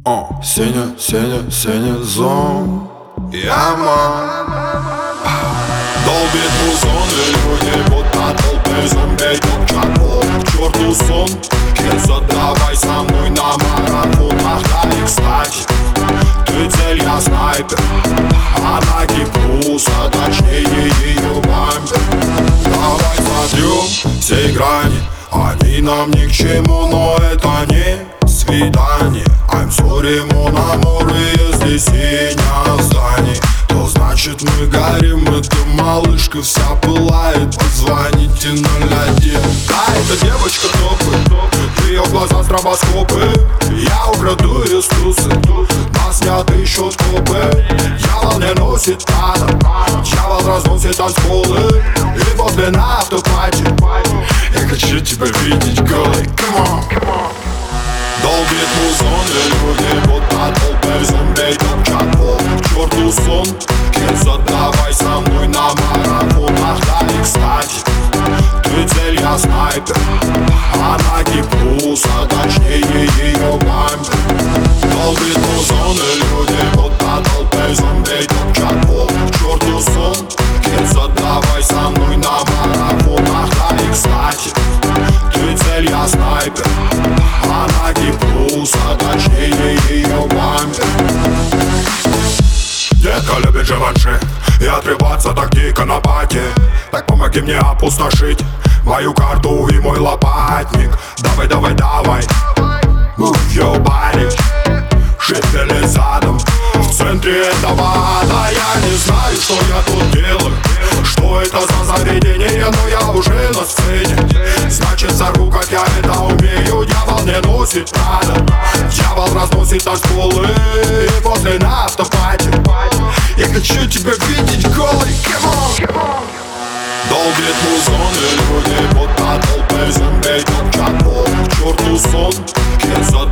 Синий зон, яма. Долбит музон, и люди будто толпы зомби топчат пол. К черту сон, Кенза, давай со мной на марафонах. Да и кстати, ты цель, я снайпер, она гипнуз, а точнее ее бампер. Давай сотрем все грани, они нам ни к чему, но это не свидание. I'm sorry, mon amour, если синяя здание, то значит мы горим, эта малышка вся пылает. Позвоните 01. Да, эта девочка топы, ее глаза стробоскопы. Я украду ее стусы, на снятый счет копы. Дьявол не носит надо, дьявол разносит танцполы. И возле на автопате я хочу тебя видеть голой. Come on. Долбит музон, и люди будто толпы зомби топчат пол. К черту сон, Кенза, давай со мной на марафонах. Да и кстати, ты цель, я снайпер, она гипнуз, а точнее ее бампер. Долбит музон, и люди будто толпы зомби топчат пол. К черту сон, Кенза, давай со мной на марафонах. Да и кстати, ты цель, я снайпер, она гипнуз, а точнее ее бампер. Детка любит живанши и отрываться так дико на пати. Так помоги мне опустошить мою карту и мой лопатник. Давай, move your body, шипели задом в центре этого ада. Я не знаю, что я тут делаю, что это за заведение, но я уже на сцене. Значит, сорву, как я это умею. Дьявол не носит прада, дьявол разносит танцполы. И после на автопате я хочу тебя видеть голой. Come on. Долбит музон, и люди будто толпы зомби топчат пол. К черту сон, Кенза,